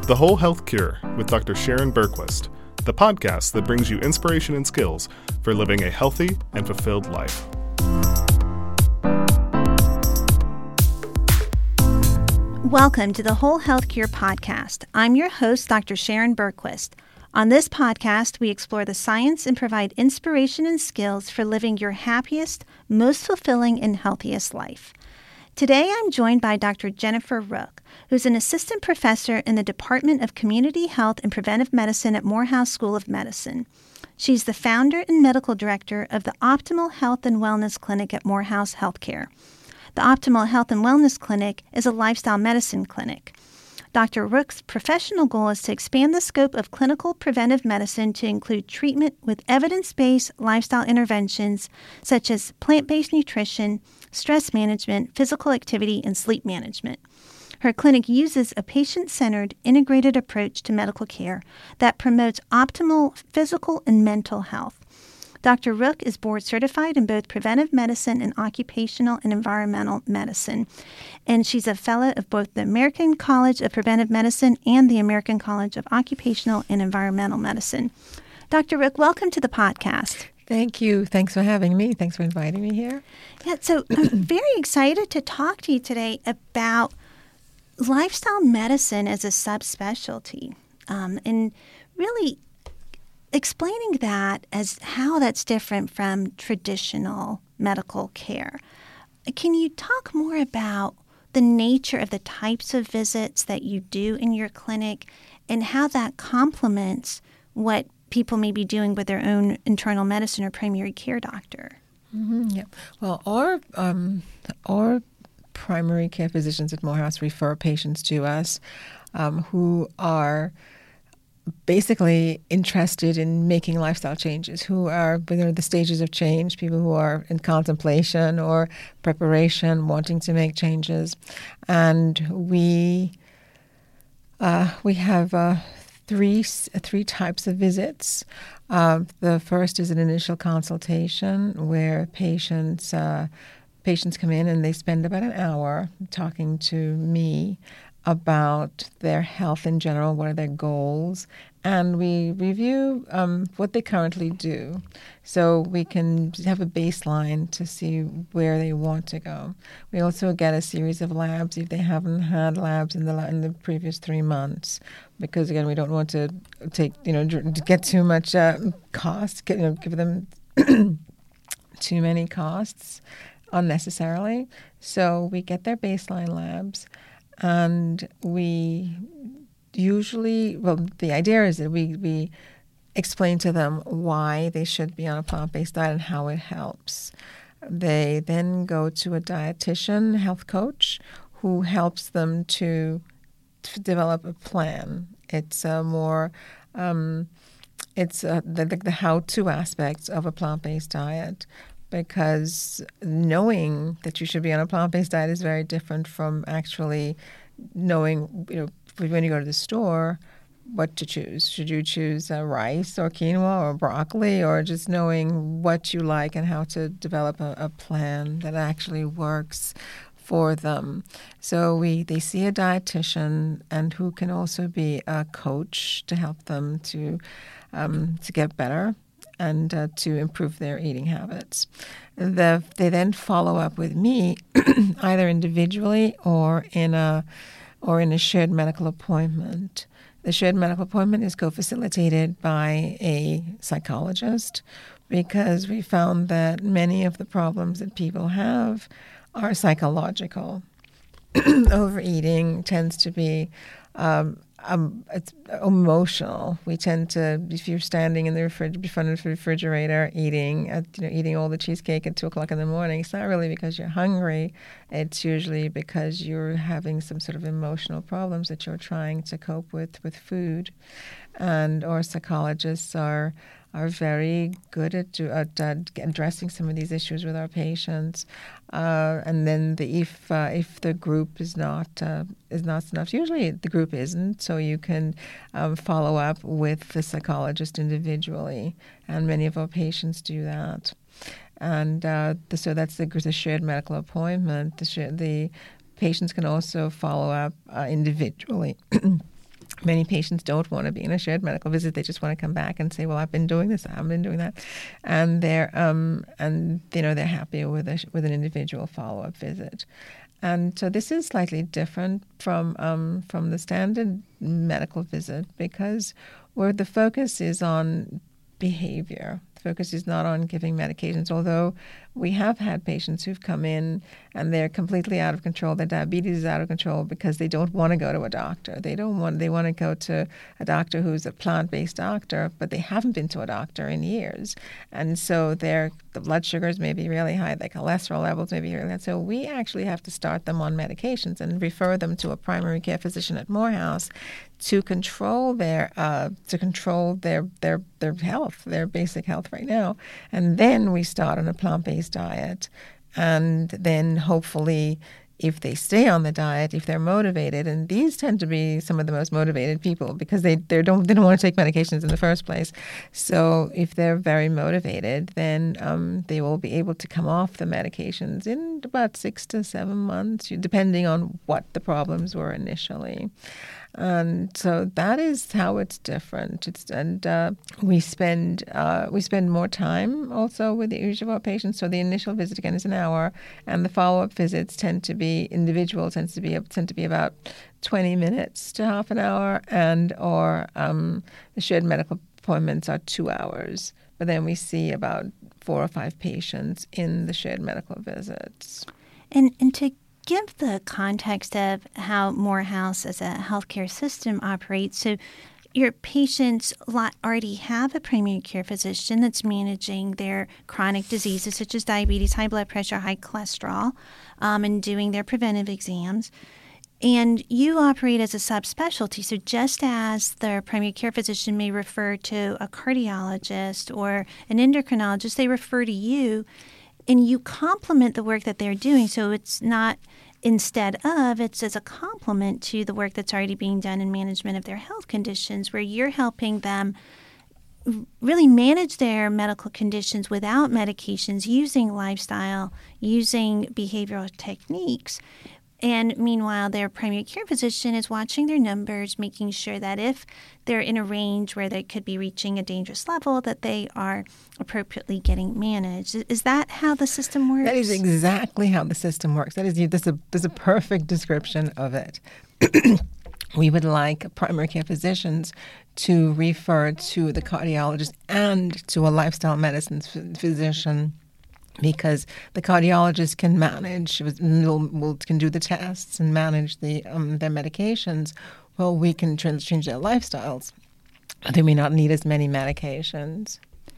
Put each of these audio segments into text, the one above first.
The Whole Health Cure with Dr. Sharon Bergquist, the podcast that brings you inspiration and skills for living a healthy and fulfilled life. Welcome to the Whole Health Cure podcast. I'm your host, Dr. Sharon Bergquist. On this podcast, we explore the science and provide inspiration and skills for living your happiest, most fulfilling, and healthiest life. Today, I'm joined by Dr. Jennifer Rook, who's an assistant professor in the Department of Community Health and Preventive Medicine at Morehouse School of Medicine. She's the founder and medical director of the Optimal Health and Wellness Clinic at Morehouse Healthcare. The Optimal Health and Wellness Clinic is a lifestyle medicine clinic. Dr. Rook's professional goal is to expand the scope of clinical preventive medicine to include treatment with evidence-based lifestyle interventions such as plant-based nutrition, stress management, physical activity, and sleep management. Her clinic uses a patient-centered, integrated approach to medical care that promotes optimal physical and mental health. Dr. Rook is board certified in both preventive medicine and occupational and environmental medicine, and she's a fellow of both the American College of Preventive Medicine and the American College of Occupational and Environmental Medicine. Dr. Rook, welcome to the podcast. Thank you. Thanks for having me. Thanks for inviting me here. Yeah, so I'm very excited to talk to you today about lifestyle medicine as a subspecialty, and really explaining that as how that's different from traditional medical care. Can you talk more about the nature of the types of visits that you do in your clinic and how that complements what people may be doing with their own internal medicine or primary care doctor? Yeah. Well, our primary care physicians at Morehouse refer patients to us who are basically interested in making lifestyle changes, who are within the stages of change, people who are in contemplation or preparation, wanting to make changes. And we have three types of visits. The first is an initial consultation where patients come in and they spend about an hour talking to me about their health in general, what are their goals, and we review what they currently do so we can have a baseline to see where they want to go. We also get a series of labs if they haven't had labs in the previous 3 months, because again, we don't want to get too much cost, give them too many costs unnecessarily. So we get their baseline labs. And we usually, the idea is that we explain to them why they should be on a plant-based diet and how it helps. They then go to a dietitian, health coach, who helps them to develop a plan. It's the how-to aspects of a plant-based diet, because knowing that you should be on a plant-based diet is very different from actually knowing, when you go to the store, what to choose. Should you choose rice or quinoa or broccoli, or just knowing what you like and how to develop a plan that actually works for them. So they see a dietitian, and who can also be a coach to help them to get better and to improve their eating habits. They then follow up with me, either individually or in a shared medical appointment. The shared medical appointment is co-facilitated by a psychologist, because we found that many of the problems that people have are psychological. Overeating tends to be it's emotional. We tend to, if you're standing in the front of the refrigerator eating all the cheesecake at 2:00 in the morning, it's not really because you're hungry. It's usually because you're having some sort of emotional problems that you're trying to cope with food. And our psychologists are very good at addressing some of these issues with our patients. And then if the group is not enough, usually the group isn't, so you can follow up with the psychologist individually, and many of our patients do that. And so that's the shared medical appointment. The patients can also follow up individually Many patients don't want to be in a shared medical visit. They just want to come back and say, "Well, I've been doing this, I've been doing that," and they're happy with an individual follow-up visit. And so this is slightly different from the standard medical visit, because where the focus is on behavior. The focus is not on giving medications, although we have had patients who've come in and they're completely out of control. Their diabetes is out of control because they don't want to go to a doctor. They want to go to a doctor who's a plant-based doctor, but they haven't been to a doctor in years. And so the blood sugars may be really high, their cholesterol levels may be really high. So we actually have to start them on medications and refer them to a primary care physician at Morehouse to control their health, their basic health right now. And then we start on a plant-based diet. And then hopefully, if they stay on the diet, if they're motivated, and these tend to be some of the most motivated people because they don't want to take medications in the first place. So if they're very motivated, then they will be able to come off the medications in about 6 to 7 months, depending on what the problems were initially. And so that is how it's different. We spend more time also with each of our patients. So the initial visit again is an hour, and the follow-up visits tend to be about 20 minutes to half an hour, or the shared medical appointments are 2 hours. But then we see about 4 or 5 patients in the shared medical visits. And to give the context of how Morehouse as a healthcare system operates, so your patients already have a primary care physician that's managing their chronic diseases such as diabetes, high blood pressure, high cholesterol, and doing their preventive exams. And you operate as a subspecialty. So just as the primary care physician may refer to a cardiologist or an endocrinologist, they refer to you, and you complement the work that they're doing. So it's not instead of, it's as a complement to the work that's already being done in management of their health conditions, where you're helping them really manage their medical conditions without medications, using lifestyle, using behavioral techniques. And meanwhile, their primary care physician is watching their numbers, making sure that if they're in a range where they could be reaching a dangerous level, that they are appropriately getting managed. Is that how the system works? That is exactly how the system works. There's a perfect description of it. We would like primary care physicians to refer to the cardiologist and to a lifestyle medicine physician, because the cardiologist can can do the tests and manage their medications. Well, we can change their lifestyles. They may not need as many medications.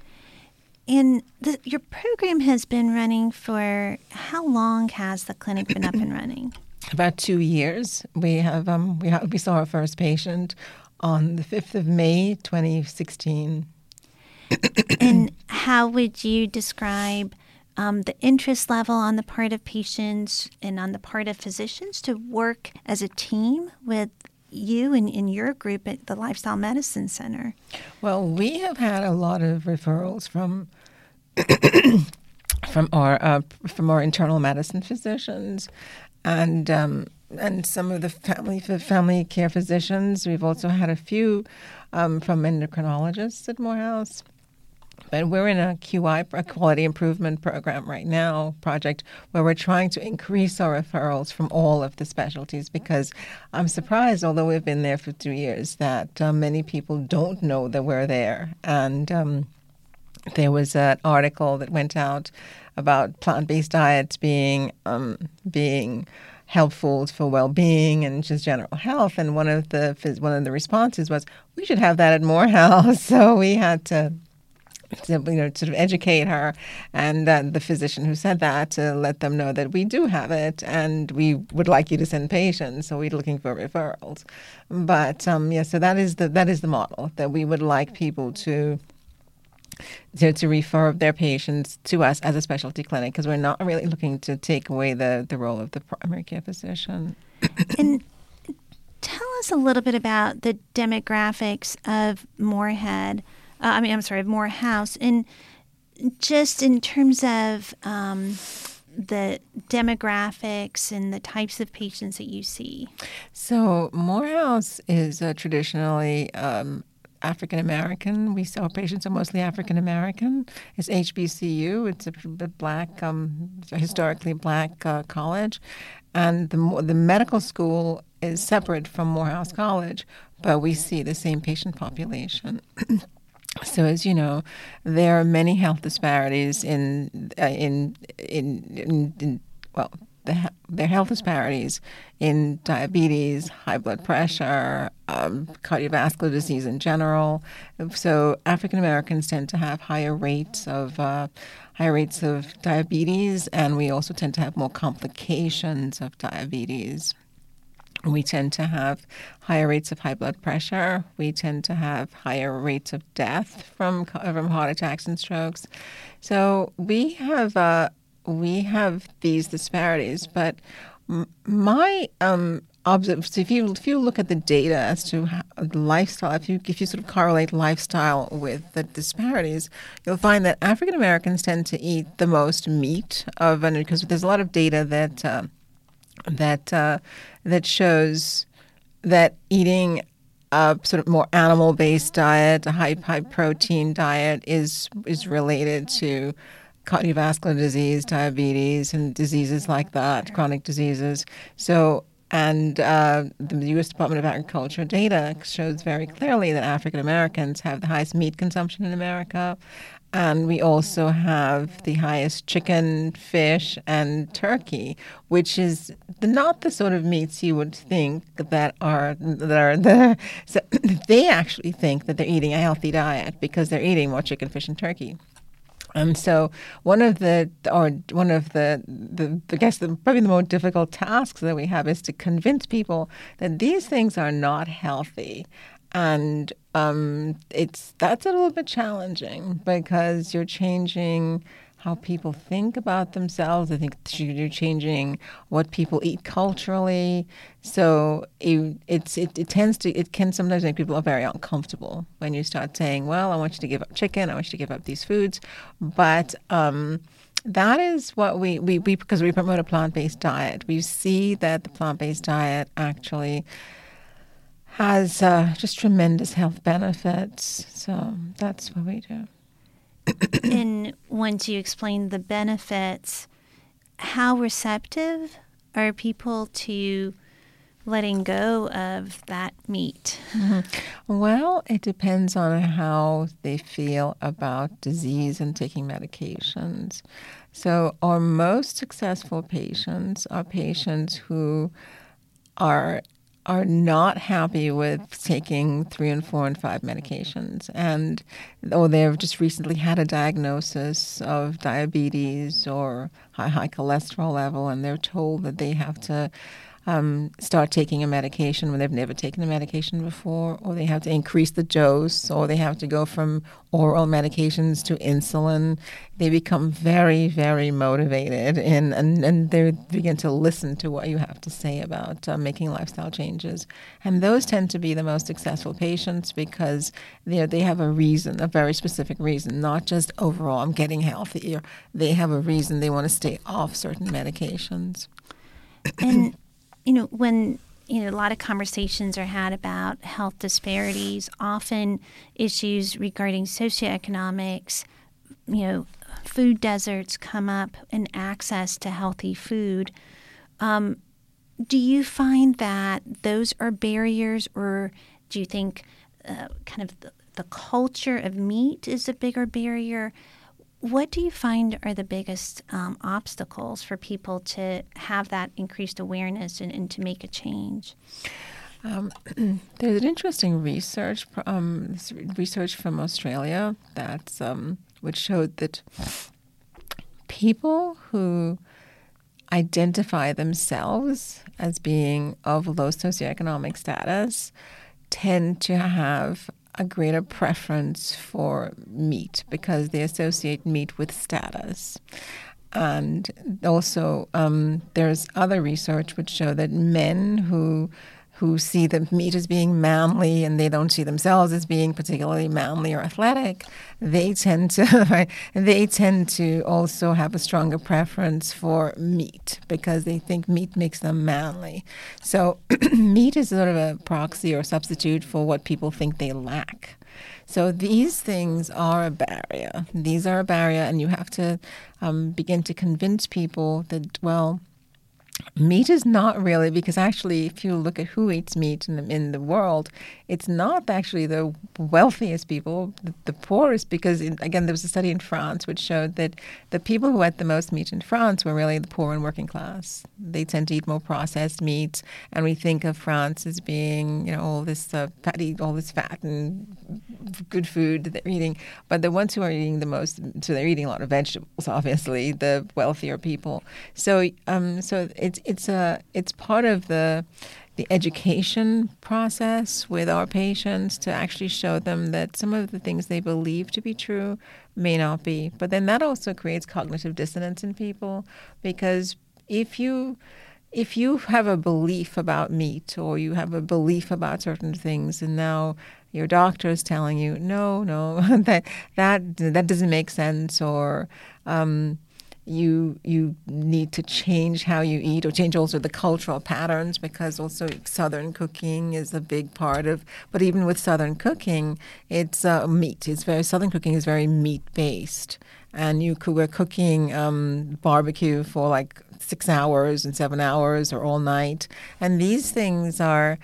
And your program has been running for how long? Has the clinic been up and running? About 2 years. We saw our first patient on the 5th of May, 2016. And how would you describe the interest level on the part of patients and on the part of physicians to work as a team with you and in your group at the Lifestyle Medicine Center? Well, we have had a lot of referrals from our internal medicine physicians and some of the family care physicians. We've also had a few from endocrinologists at Morehouse. But we're in a QI, a quality improvement program right now, project, where we're trying to increase our referrals from all of the specialties, because I'm surprised, although we've been there for 2 years, that many people don't know that we're there. And there was an article that went out about plant-based diets being helpful for well-being and just general health. And one of the responses was, we should have that at Morehouse. So we had to sort of educate her and the physician who said that, to let them know that we do have it and we would like you to send patients. So we're looking for referrals. But so that is the model, that we would like people to refer their patients to us as a specialty clinic, because we're not really looking to take away the role of the primary care physician. And tell us a little bit about the demographics of Morehouse, and just in terms of the demographics and the types of patients that you see? So Morehouse is traditionally African American. Our patients are mostly African American. It's HBCU. It's a black, historically black college, and the medical school is separate from Morehouse College, but we see the same patient population. So, as you know, there are many health disparities there are health disparities in diabetes, high blood pressure, cardiovascular disease in general. So African Americans tend to have higher rates of diabetes, and we also tend to have more complications of diabetes. We tend to have higher rates of high blood pressure. We tend to have higher rates of death from heart attacks and strokes. So we have these disparities. But my so if you look at the data as to how lifestyle, if you sort of correlate lifestyle with the disparities, you'll find that African Americans tend to eat the most meat because there's a lot of data that shows that eating a sort of more animal-based diet, a high protein diet, is related to cardiovascular disease, diabetes, and diseases like that, chronic diseases. So, and the U.S. Department of Agriculture data shows very clearly that African Americans have the highest meat consumption in America. And we also have the highest chicken, fish, and turkey, which is not the sort of meats you would think that are there. So they actually think that they're eating a healthy diet because they're eating more chicken, fish, and turkey. So probably the more difficult tasks that we have is to convince people that these things are not healthy. And that's a little bit challenging because you're changing how people think about themselves. I think you're changing what people eat culturally. So it can sometimes make people very uncomfortable when you start saying, well, I want you to give up chicken, I want you to give up these foods. But that is what we because we promote a plant-based diet. We see that the plant-based diet actually has just tremendous health benefits. So that's what we do. And once you explain the benefits, how receptive are people to letting go of that meat? Mm-hmm. Well, it depends on how they feel about disease and taking medications. So our most successful patients are patients who are not happy with taking 3 and 4 and 5 medications, or they've just recently had a diagnosis of diabetes or high cholesterol level, and they're told that they have to start taking a medication when they've never taken a medication before, or they have to increase the dose, or they have to go from oral medications to insulin. They become very, very motivated, and they begin to listen to what you have to say about making lifestyle changes. And those tend to be the most successful patients because they have a reason, a very specific reason, not just overall, I'm getting healthier. They have a reason they want to stay off certain medications. And when a lot of conversations are had about health disparities, often issues regarding socioeconomics, food deserts come up and access to healthy food. Do you find that those are barriers, or do you think kind of the culture of meat is a bigger barrier? What do you find are the biggest obstacles for people to have that increased awareness and to make a change? There's an interesting research from Australia that's which showed that people who identify themselves as being of low socioeconomic status tend to have a greater preference for meat because they associate meat with status. And also there's other research which show that men who who see the meat as being manly and they don't see themselves as being particularly manly or athletic, they tend to also have a stronger preference for meat because they think meat makes them manly. So meat is sort of a proxy or substitute for what people think they lack. So these things are a barrier. These are a barrier, and you have to begin to convince people that, well, meat is not really, because actually if you look at who eats meat in the world, it's not actually the wealthiest people, the poorest, because, again, there was a study in France which showed that the people who ate the most meat in France were really the poor and working class. They tend to eat more processed meats, and we think of France as being, all this fat and good food that they're eating. But the ones who are eating the most, so they're eating a lot of vegetables, obviously, the wealthier people. So it's part of the education process with our patients to actually show them that some of the things they believe to be true may not be. But then that also creates cognitive dissonance in people, because if you have a belief about meat or you have a belief about certain things, and now your doctor is telling you, no, that doesn't make sense, or you need to change how you eat, or change also the cultural patterns, because also Southern cooking is a big part of. But even with Southern cooking, it's meat. Southern cooking is very meat based, and we're cooking barbecue for like 6 hours and 7 hours or all night, and these things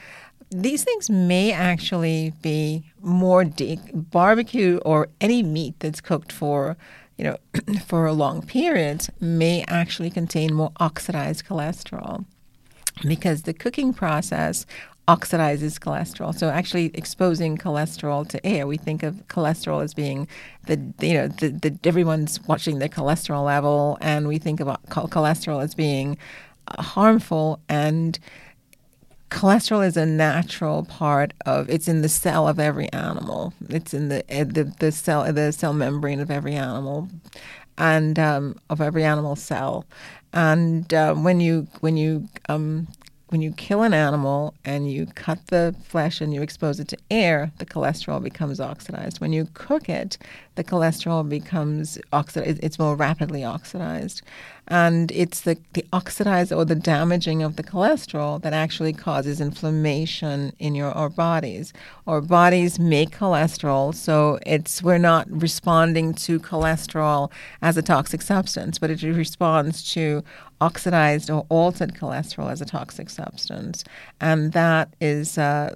may actually be more barbecue or any meat that's cooked for for a long period may actually contain more oxidized cholesterol, because the cooking process oxidizes cholesterol. So actually exposing cholesterol to air, we think of cholesterol as being the everyone's watching their cholesterol level, and we think about cholesterol as being harmful. And cholesterol is a natural part it's in the cell of every animal. It's in the cell membrane of every animal, and of every animal cell. And when you kill an animal and you cut the flesh and you expose it to air, the cholesterol becomes oxidized. When you cook it, the cholesterol becomes oxidized. It's more rapidly oxidized. And it's the oxidized or the damaging of the cholesterol that actually causes inflammation in our bodies. Our bodies make cholesterol, so we're not responding to cholesterol as a toxic substance, but it responds to oxidized or altered cholesterol as a toxic substance. And that is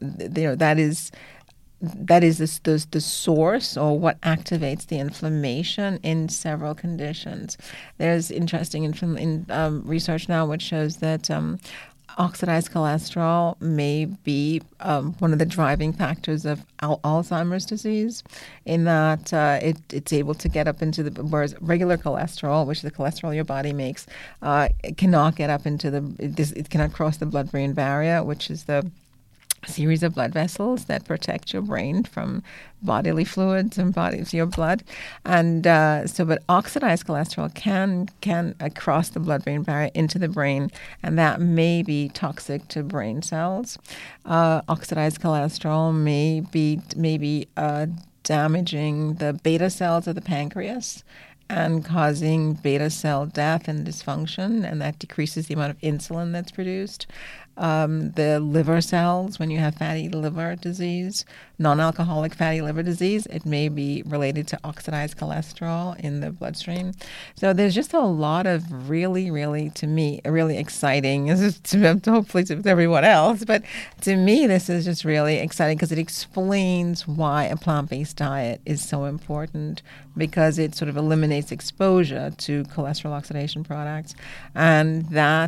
the source, or what activates the inflammation in several conditions. There's interesting research now which shows that oxidized cholesterol may be one of the driving factors of Alzheimer's disease, in that it's able to get up into whereas regular cholesterol, which is the cholesterol your body makes, it cannot get up into it cannot cross the blood-brain barrier, which is the series of blood vessels that protect your brain from bodily fluids and your blood. And but oxidized cholesterol can cross the blood-brain barrier into the brain, and that may be toxic to brain cells. Oxidized cholesterol may be damaging the beta cells of the pancreas and causing beta cell death and dysfunction, and that decreases the amount of insulin that's produced. The liver cells, when you have fatty liver disease, non-alcoholic fatty liver disease, it may be related to oxidized cholesterol in the bloodstream. So there's just a lot of really, to me, really exciting, hopefully to everyone else, but to me this is just really exciting because it explains why a plant-based diet is so important, because it sort of eliminates exposure to cholesterol oxidation products. And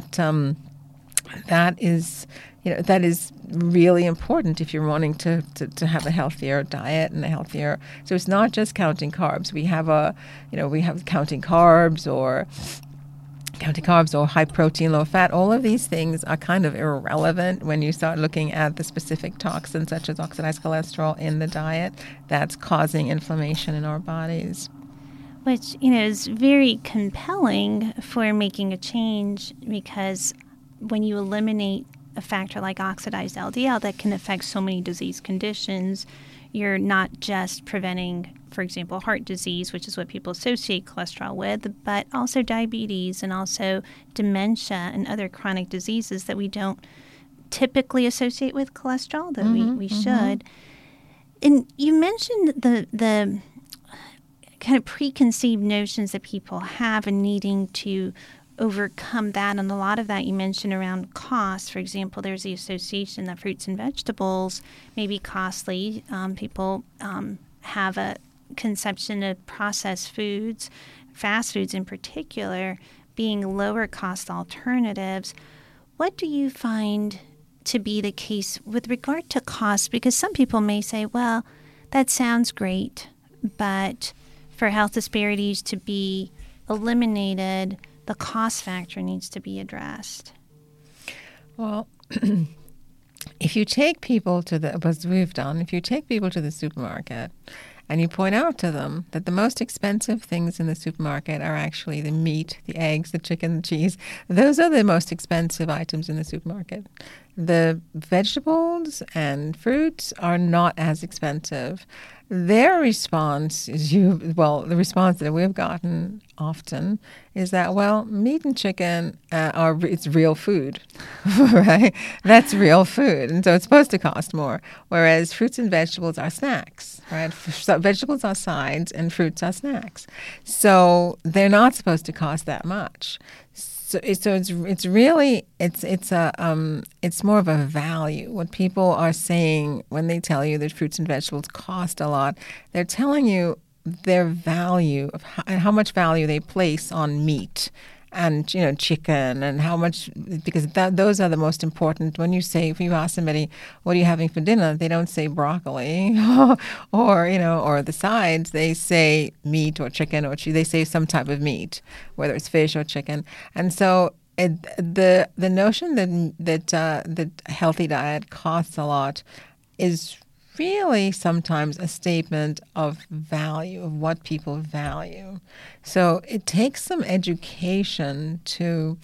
that is really important if you're wanting to have a healthier diet and a healthier. So it's not just counting carbs. We have counting carbs or high protein, low fat. All of these things are kind of irrelevant when you start looking at the specific toxins such as oxidized cholesterol in the diet that's causing inflammation in our bodies. Which, is very compelling for making a change, because when you eliminate a factor like oxidized LDL that can affect so many disease conditions. You're not just preventing, for example, heart disease, which is what people associate cholesterol with, but also diabetes and also dementia and other chronic diseases that we don't typically associate with cholesterol, that we should. And you mentioned the kind of preconceived notions that people have and needing to overcome that. And a lot of that you mentioned around cost. For example, there's the association that fruits and vegetables may be costly. People have a conception of processed foods, fast foods in particular, being lower cost alternatives. What do you find to be the case with regard to cost? Because some people may say, well, that sounds great, but for health disparities to be eliminated, the cost factor needs to be addressed. Well, if you take people to the supermarket and you point out to them that the most expensive things in the supermarket are actually the meat, the eggs, the chicken, the cheese, those are the most expensive items in the supermarket. The vegetables and fruits are not as expensive. Their response is the response that we've gotten often is that, well, meat and chicken it's real food, right? That's real food, and so it's supposed to cost more. Whereas fruits and vegetables are snacks, right? So vegetables are sides and fruits are snacks, so they're not supposed to cost that much. So it's really more of a value. What people are saying when they tell you that fruits and vegetables cost a lot, they're telling you their value of how much value they place on meat and chicken, and how much, because those are the most important. When if you ask somebody, what are you having for dinner, they don't say broccoli or the sides. They say meat or chicken or cheese. They say some type of meat, whether it's fish or chicken. And so the notion that healthy diet costs a lot is really sometimes a statement of value, of what people value. So it takes some education to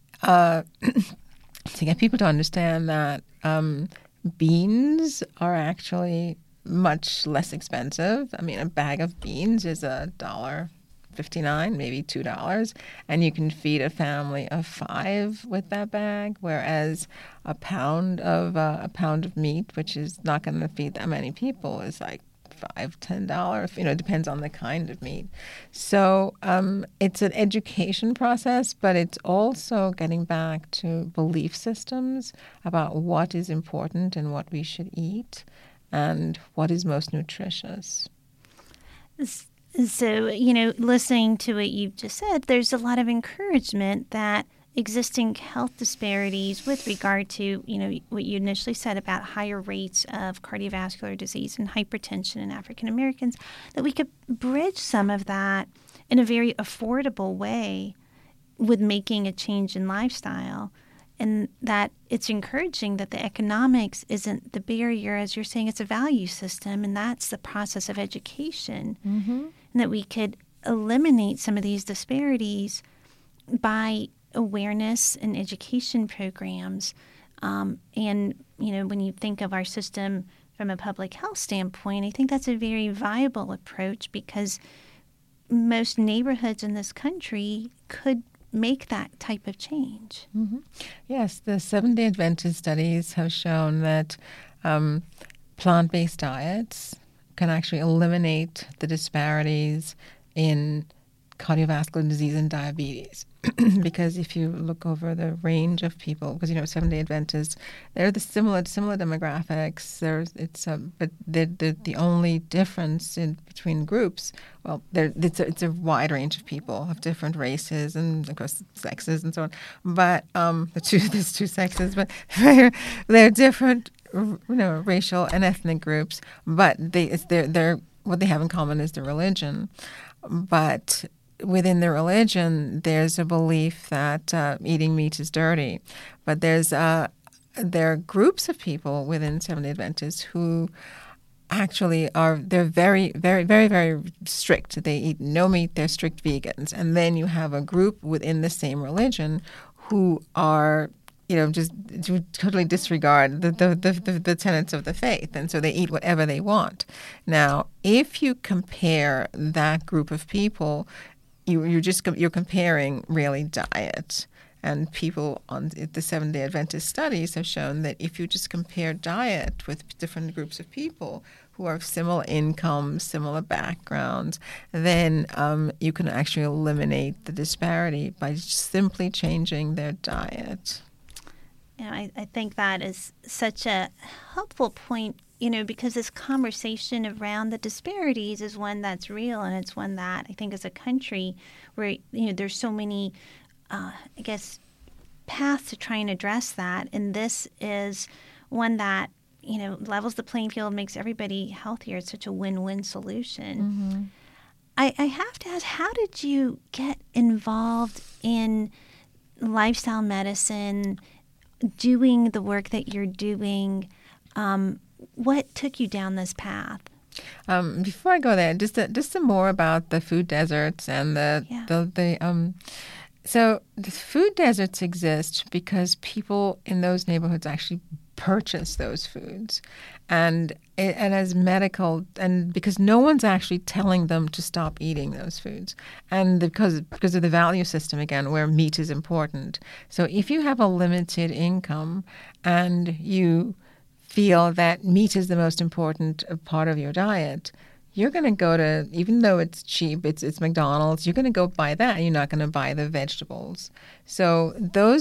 get people to understand that beans are actually much less expensive. I mean, a bag of beans is $1.59, maybe $2, and you can feed a family of 5 with that bag. Whereas a pound of meat, which is not going to feed that many people, is like $5-10. It depends on the kind of meat. So it's an education process, but it's also getting back to belief systems about what is important and what we should eat, and what is most nutritious. So, listening to what you've just said, there's a lot of encouragement that existing health disparities with regard to, what you initially said about higher rates of cardiovascular disease and hypertension in African Americans, that we could bridge some of that in a very affordable way with making a change in lifestyle. And that it's encouraging that the economics isn't the barrier, as you're saying, it's a value system, and that's the process of education. Mm-hmm. And that we could eliminate some of these disparities by awareness and education programs. And, when you think of our system from a public health standpoint, I think that's a very viable approach, because most neighborhoods in this country could make that type of change. Mm-hmm. Yes, the Seventh-day Adventist studies have shown that plant-based diets can actually eliminate the disparities in cardiovascular disease and diabetes. Because if you look over the range of people, because Seventh-day Adventists, they're the similar demographics. But the only difference between groups, well, it's a wide range of people of different races and, of course, sexes and so on. But there's two sexes, but they're different, racial and ethnic groups. But they're what they have in common is their religion. But within the religion, there's a belief that eating meat is dirty. But there are groups of people within Seventh-day Adventists who actually they're very, very, very, very strict. They eat no meat. They're strict vegans. And then you have a group within the same religion who are just to totally disregard the tenets of the faith, and so they eat whatever they want. Now, if you compare that group of people, you're comparing really diet. And people on the Seventh-day Adventist studies have shown that if you just compare diet with different groups of people who are of similar income, similar backgrounds, then you can actually eliminate the disparity by simply changing their diet. Yeah, I think that is such a helpful point, because this conversation around the disparities is one that's real, and it's one that I think as a country where, there's so many paths to try and address that. And this is one that, levels the playing field, makes everybody healthier. It's such a win-win solution. Mm-hmm. I have to ask, how did you get involved in lifestyle medicine, doing the work that you're doing? What took you down this path? Before I go there, just some more about the food deserts and So the food deserts exist because people in those neighborhoods actually purchase those foods, and as medical, and because no one's actually telling them to stop eating those foods, and because of the value system again, where meat is important. So if you have a limited income and you feel that meat is the most important part of your diet, you're going to go to, even though it's cheap, it's McDonald's, you're going to go buy that. You're not going to buy the vegetables. So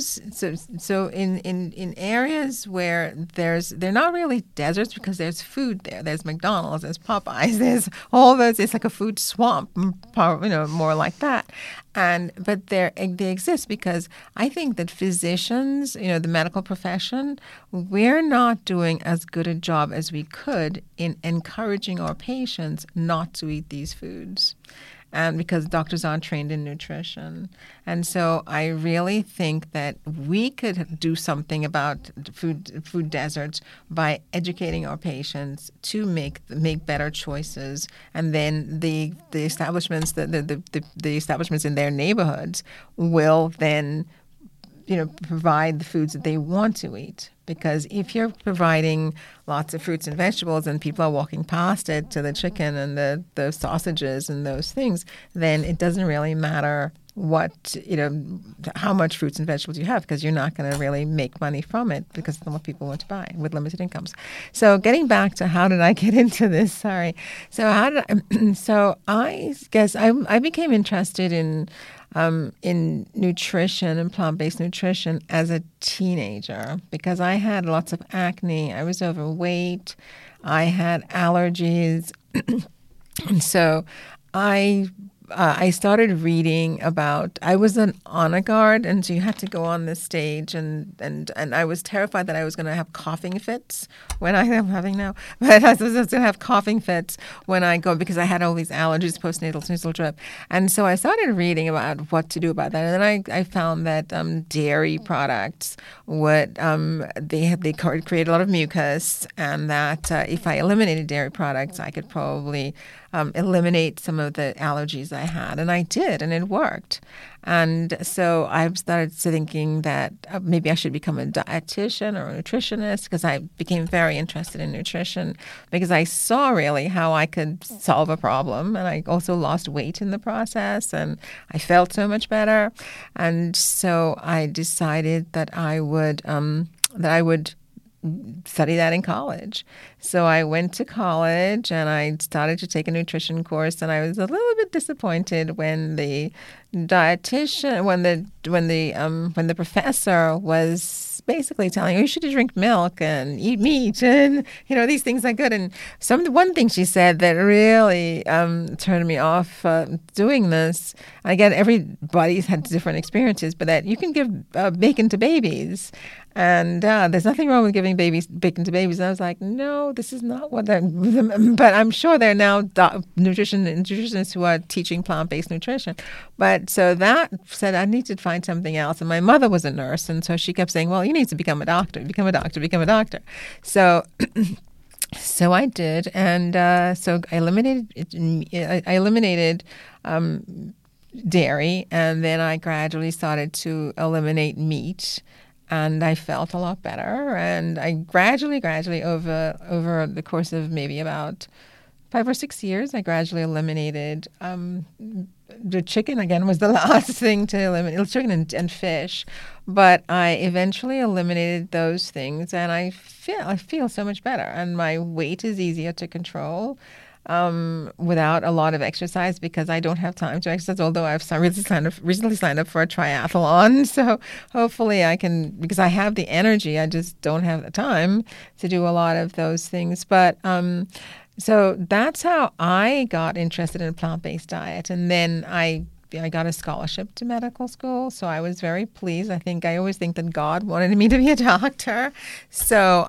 in areas where they're not really deserts because there's food there. There's McDonald's, there's Popeyes, there's all those. It's like a food swamp, more like that. But they exist because I think that physicians, the medical profession, we're not doing as good a job as we could in encouraging our patients not to eat these foods. And because doctors aren't trained in nutrition. And so I really think that we could do something about food deserts by educating our patients to make better choices. And then the establishments, the establishments in their neighborhoods will then provide the foods that they want to eat. Because if you're providing lots of fruits and vegetables and people are walking past it to the chicken and the sausages and those things, then it doesn't really matter how much fruits and vegetables you have, because you're not going to really make money from it because it's not what people want to buy with limited incomes. So getting back to how did I get into this? Sorry. So I guess I became interested in nutrition and plant-based nutrition as a teenager because I had lots of acne. I was overweight. I had allergies. And so I started reading about, I was an honor guard, and so you had to go on the stage, and I was terrified that I was going to have coughing fits when I am having now, but I was going to have coughing fits when I go because I had all these allergies, postnatal sneezal drip. And so I started reading about what to do about that. And then I found that dairy products they create a lot of mucus, and that if I eliminated dairy products, I could probably eliminate some of the allergies I had. And I did, and it worked. And so I started thinking that maybe I should become a dietitian or a nutritionist, because I became very interested in nutrition because I saw really how I could solve a problem. And I also lost weight in the process, and I felt so much better. And so I decided that I would study that in college. So I went to college and I started to take a nutrition course, and I was a little bit disappointed when the dietitian, when the professor was basically telling you should drink milk and eat meat, and these things are good. And one thing she said that really turned me off doing this. Again, everybody's had different experiences, but that you can give bacon to babies. And there's nothing wrong with giving bacon to babies. And I was like, no, this is not what but I'm sure there are now nutritionists who are teaching plant-based nutrition. But so that said, I need to find something else. And my mother was a nurse, and so she kept saying, well, you need to become a doctor, become a doctor, become a doctor. So so I did. And so I eliminated dairy, and then I gradually started to eliminate meat. and I felt a lot better. And I gradually, over the course of maybe about 5 or 6 years, I gradually eliminated the chicken. Again, was the last thing to eliminate, chicken and fish. But I eventually eliminated those things, and I feel so much better. And my weight is easier to control without a lot of exercise, because I don't have time to exercise, although I've recently signed up for a triathlon. So hopefully I can, because I have the energy, I just don't have the time to do a lot of those things. But so that's how I got interested in a plant-based diet. And then I got a scholarship to medical school, so I was very pleased. I always think that God wanted me to be a doctor. So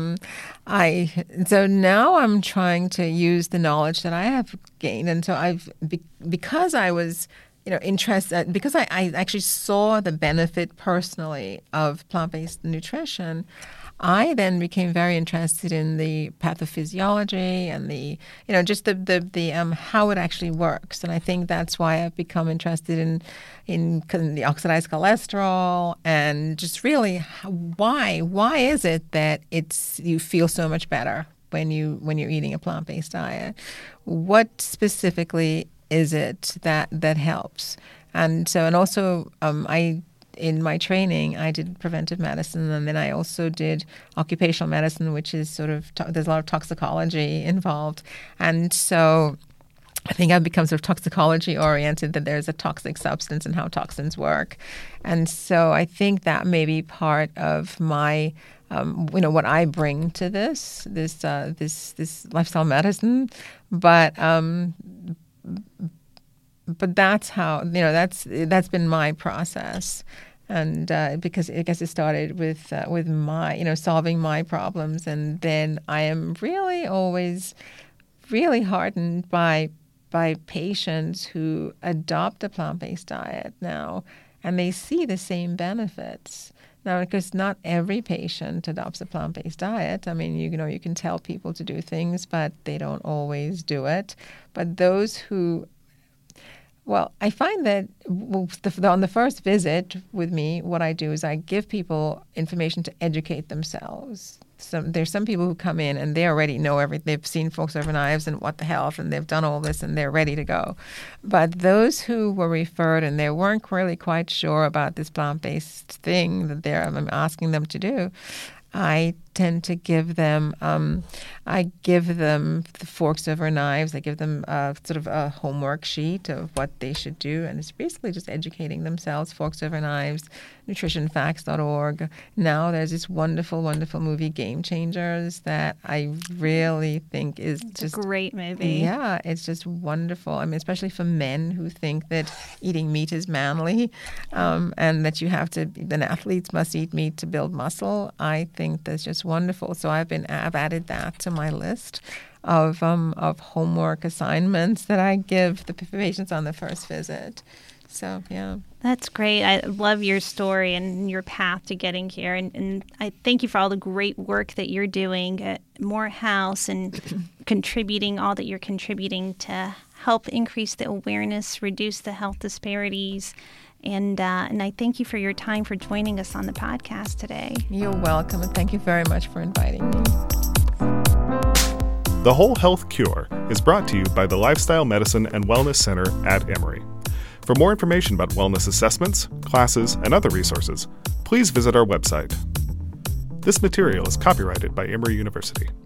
so now I'm trying to use the knowledge that I have gained. And so because I was interested, because I actually saw the benefit personally of plant-based nutrition, I then became very interested in the pathophysiology and the just the how it actually works. And I think that's why I've become interested in the oxidized cholesterol, and just really why is it that you feel so much better when you're eating a plant-based diet? What specifically is it that helps? And so, and also in my training, I did preventive medicine, and then I also did occupational medicine, which is sort of, there's a lot of toxicology involved. And so I think I've become sort of toxicology oriented, that there's a toxic substance and how toxins work. And so I think that may be part of my, what I bring to this lifestyle medicine. But that's how, that's been my process. And because I guess it started with my, solving my problems. And then I am really always really heartened by patients who adopt a plant-based diet now, and they see the same benefits. Now, because not every patient adopts a plant-based diet. I mean, you can tell people to do things, but they don't always do it. But those who, I find that on the first visit with me, what I do is I give people information to educate themselves. So there's some people who come in and they already know everything. They've seen Forks Over Knives and What the Health, and they've done all this and they're ready to go. But those who were referred and they weren't really quite sure about this plant-based thing that I'm asking them to do, I tend to give them, the Forks Over Knives. I give them sort of a homework sheet of what they should do, and it's basically just educating themselves. Forks Over Knives, nutritionfacts.org. Now there's this wonderful, wonderful movie, Game Changers, that I really think is just a great movie. Yeah, it's just wonderful. I mean, especially for men who think that eating meat is manly, and that athletes must eat meat to build muscle. I think that's just wonderful. So I've added that to my list of homework assignments that I give the patients on the first visit. So, yeah. That's great. I love your story and your path to getting here. And I thank you for all the great work that you're doing at Morehouse and contributing all that you're contributing to help increase the awareness, reduce the health disparities. And I thank you for your time for joining us on the podcast today. You're welcome, and thank you very much for inviting me. The Whole Health Cure is brought to you by the Lifestyle Medicine and Wellness Center at Emory. For more information about wellness assessments, classes, and other resources, please visit our website. This material is copyrighted by Emory University.